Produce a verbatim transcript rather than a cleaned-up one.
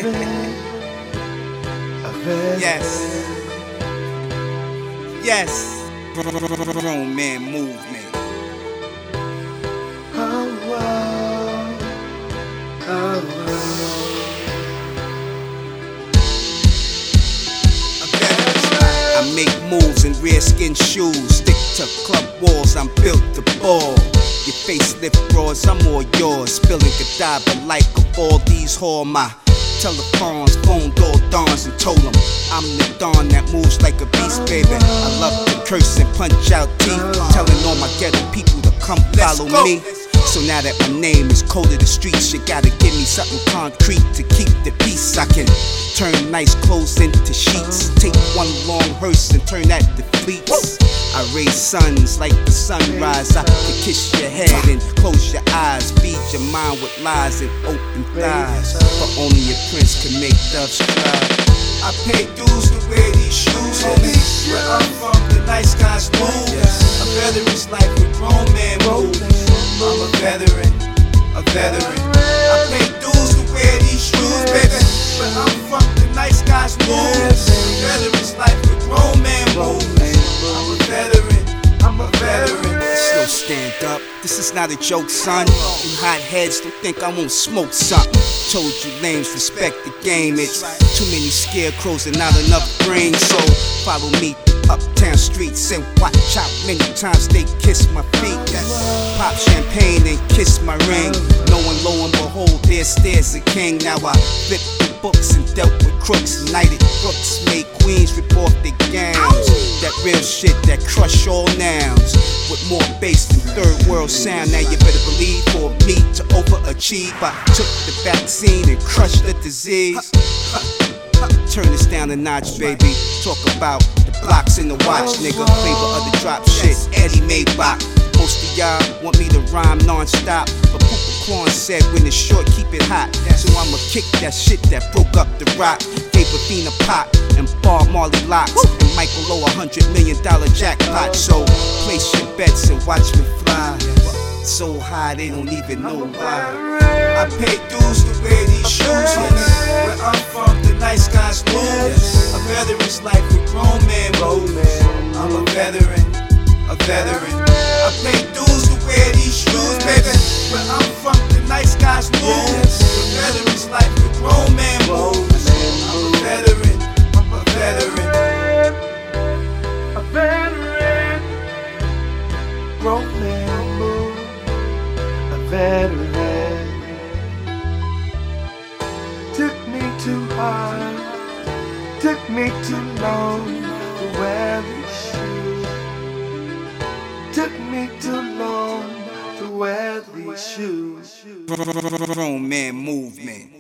Yes. Yes. Grown man movement. Oh, oh, oh, I make moves in rare skin shoes. Stick to club walls, I'm built to ball. Your facelift bras, I'm all yours. Spilling cadaver like of all these whore. My telephones, phoned all dons and told them I'm the dawn that moves like a beast, baby. I love to curse and punch out teeth, telling all my ghetto people to come follow me. So now that my name is cold to the streets, you gotta give me something concrete to keep the peace. I can turn nice clothes into sheets, take one long hearse and turn that to fleets. I raise suns like the sunrise. I can kiss your head and close your eyes, feed your mind with lies and open thighs. But only a prince can make doves cry. I pay dues to wear these shoes, homie. Where I'm from, the nice guys move. A veteran's life with grown man moves. I'm a veteran, a veteran. I pay dues to wear these shoes, baby. Where I'm from, the nice guys move. A veteran's life with grown man moves. I'm a veteran, I'm a veteran. It's no stand up, this is not a joke, son. You hot heads don't think I won't smoke something. Told you lames, respect the game. It's too many scarecrows and not enough brains. So follow me uptown streets and watch out many times they kiss my feet. Pop champagne and kiss my ring, knowing lo and behold there stares a king. Now I flip the books and dealt with crooks, knighted crooks, made queens rip off their gowns. That real shit that crush all nouns, with more bass than third world sound. Now you better believe for me to overachieve, I took the vaccine and crushed the disease. Turn this down a notch, baby. Talk about the blocks in the watch, nigga. Flavor of the drop shit, Eddie Maybach. Most of y'all want me to rhyme non-stop, but Poopa Quan said when it's short, keep it hot. So I'ma kick that shit that broke up the rock. Gave Athena pop and Bob Marley locks, and Michael O a hundred million dollar jackpot. So place your bets and watch me fly. So high they don't even know why. I pay dues to wear these shoes, homie. Where I'm from, the nice guys move. A veteran's life with grown man moves. I'm a veteran, a veteran. I pay dues to wear these shoes, baby. Where I'm from, the nice guys move. A veteran's life with grown man moves. I'm a veteran, I'm a veteran. a veteran, grown man move. A veteran. Took me too hard, took me too long to wear these shoes. Took me too long to wear these shoes. Grown man movement.